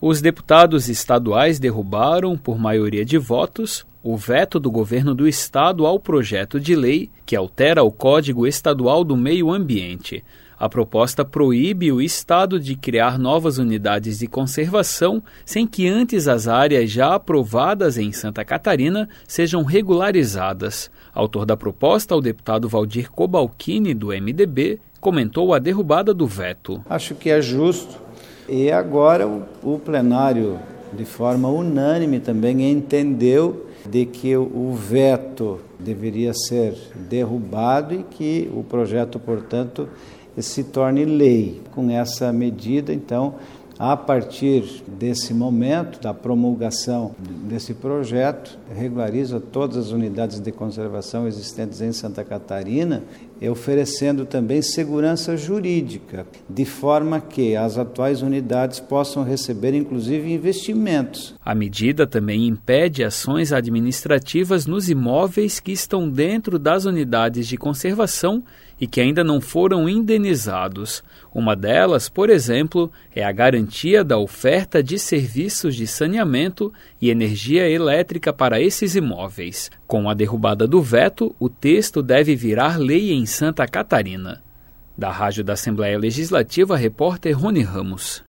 Os deputados estaduais derrubaram, por maioria de votos, o veto do governo do estado ao projeto de lei que altera o Código Estadual do Meio Ambiente. A proposta proíbe o estado de criar novas unidades de conservação sem que antes as áreas já aprovadas em Santa Catarina sejam regularizadas. Autor da proposta, o deputado Valdir Cobalcini, do MDB, comentou a derrubada do veto. Acho que é justo. E agora o plenário, de forma unânime, também entendeu de que o veto deveria ser derrubado e que o projeto, portanto, se torne lei. Com essa medida, então, a partir desse momento da promulgação desse projeto, regulariza todas as unidades de conservação existentes em Santa Catarina, oferecendo também segurança jurídica, de forma que as atuais unidades possam receber, inclusive, investimentos. A medida também impede ações administrativas nos imóveis que estão dentro das unidades de conservação e que ainda não foram indenizados. Uma delas, por exemplo, é a garantia da oferta de serviços de saneamento e energia elétrica para esses imóveis. Com a derrubada do veto, o texto deve virar lei em Santa Catarina. Da Rádio da Assembleia Legislativa, repórter Rony Ramos.